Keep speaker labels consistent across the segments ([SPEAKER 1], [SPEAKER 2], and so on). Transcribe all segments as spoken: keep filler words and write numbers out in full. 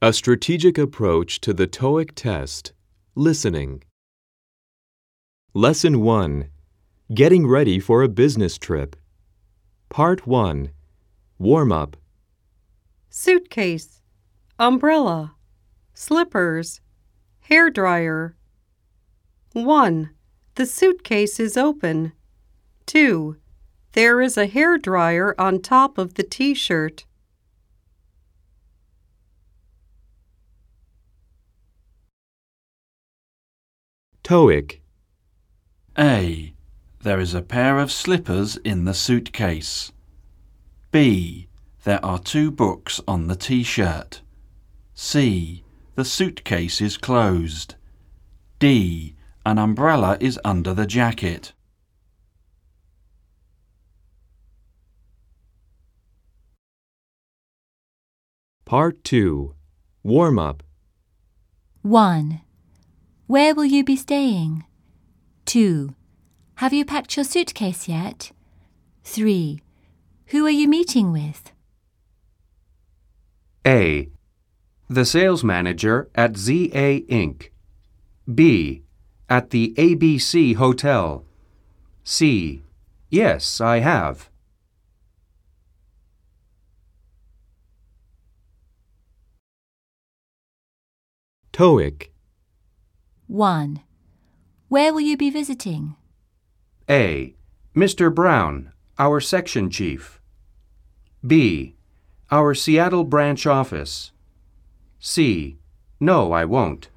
[SPEAKER 1] A strategic approach to the TOEIC test. Listening. Lesson one. Getting ready for a business trip. Part one. Warm-up.
[SPEAKER 2] Suitcase, umbrella, slippers, hairdryer. one. The suitcase is open. two. There is a hairdryer on top of the t-shirt.
[SPEAKER 1] TOEIC.
[SPEAKER 3] A. There is a pair of slippers in the suitcase. B. There are two books on the t-shirt. C. The suitcase is closed. D. An umbrella is under the jacket.
[SPEAKER 1] Part two. Warm-up.
[SPEAKER 4] one. Where will you be staying? two. Have you packed your suitcase yet? three. Who are you meeting with?
[SPEAKER 5] A. The sales manager at Z A Incorporated. B. At the A B C Hotel. C. Yes, I have.
[SPEAKER 1] TOEIC.
[SPEAKER 4] one. Where will you be visiting?
[SPEAKER 5] A. Mister Brown, our section chief. B. Our Seattle branch office. C. No, I won't.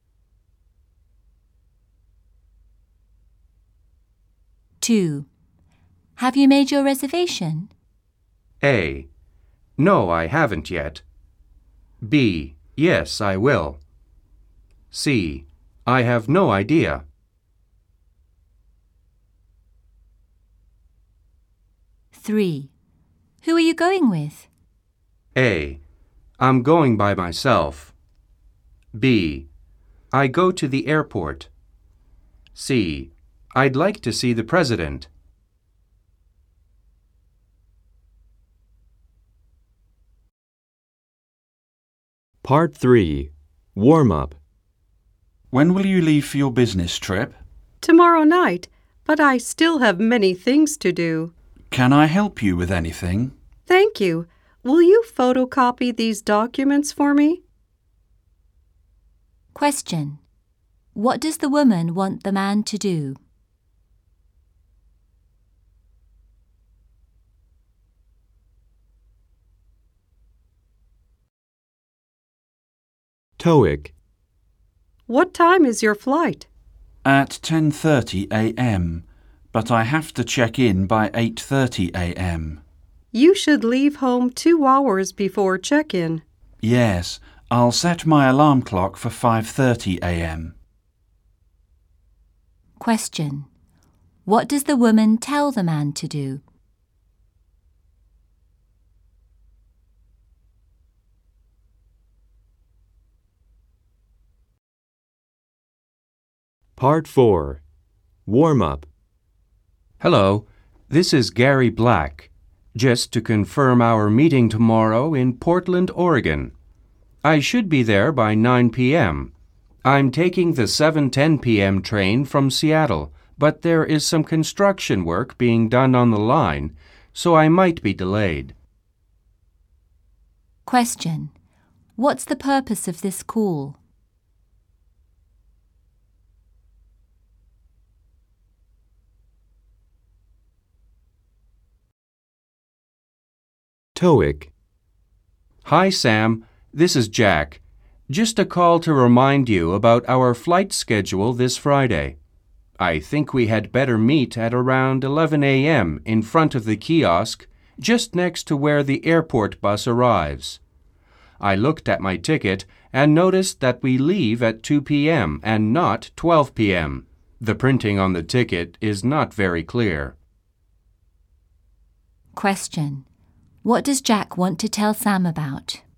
[SPEAKER 4] two. Have you made your reservation?
[SPEAKER 5] A. No, I haven't yet. B. Yes, I will. C. I have no idea.
[SPEAKER 4] three. Who are you going with?
[SPEAKER 5] A. I'm going by myself. B. I go to the airport. C. I'd like to see the president.
[SPEAKER 1] Part three. Warm-up.
[SPEAKER 3] When will you leave for your business trip?
[SPEAKER 2] Tomorrow night, but I still have many things to do.
[SPEAKER 3] Can I help you with anything?
[SPEAKER 2] Thank you. Will you photocopy these documents for me?
[SPEAKER 4] Question. What does the woman want the man to do?
[SPEAKER 1] TOEIC.
[SPEAKER 2] What time is your flight?
[SPEAKER 3] At ten thirty a m, but I have to check in by eight thirty a m.
[SPEAKER 2] You should leave home two hours before check-in.
[SPEAKER 3] Yes, I'll set my alarm clock for five thirty a m.
[SPEAKER 4] Question. What does the woman tell the man to do?
[SPEAKER 1] Part four. Warm-up.
[SPEAKER 5] Hello, this is Gary Black. Just to confirm our meeting tomorrow in Portland, Oregon. I should be there by nine p m I'm taking the seven ten p m train from Seattle, but there is some construction work being done on the line, so I might be delayed.
[SPEAKER 4] Question. What's the purpose of this call?
[SPEAKER 1] TOEIC.
[SPEAKER 5] Hi, Sam. This is Jack. Just a call to remind you about our flight schedule this Friday. I think we had better meet at around eleven a m in front of the kiosk, just next to where the airport bus arrives. I looked at my ticket and noticed that we leave at two p m and not twelve p m The printing on the ticket is not very clear.
[SPEAKER 4] Question. What does Jack want to tell Sam about?